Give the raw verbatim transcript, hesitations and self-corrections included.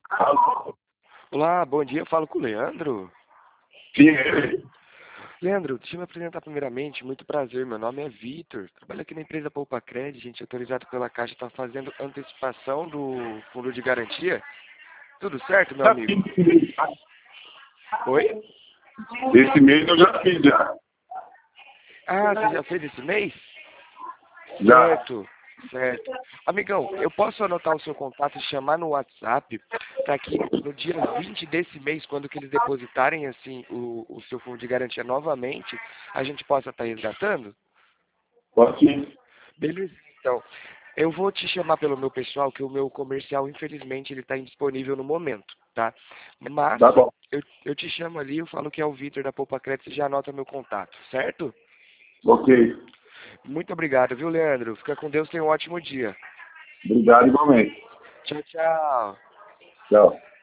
Alô? Olá, bom dia, eu falo com o Leandro. Sim, ele. Leandro, deixa eu me apresentar primeiramente, muito prazer, meu nome é Vitor, trabalho aqui na empresa Poupa Cred, gente, autorizado pela Caixa, está fazendo antecipação do fundo de garantia. Tudo certo, meu Já amigo? fiz esse mês. Oi? Esse mês eu já fiz, já. Ah, você já fez esse mês? Já. Certo, certo. Amigão, eu posso anotar o seu contato e chamar no WhatsApp para que no dia vinte desse mês, quando que eles depositarem assim o, o seu fundo de garantia novamente, a gente possa estar resgatando? Pode sim. Beleza, então. Eu vou te chamar pelo meu pessoal, que o meu comercial, infelizmente, ele está indisponível no momento, tá? Mas Tá bom. eu, eu te chamo ali, eu falo que é o Vitor da Poupa Crédito, você já anota meu contato, certo? Ok. Muito obrigado, viu, Leandro? Fica com Deus, tenha um ótimo dia. Obrigado igualmente. Tchau, tchau. Tchau.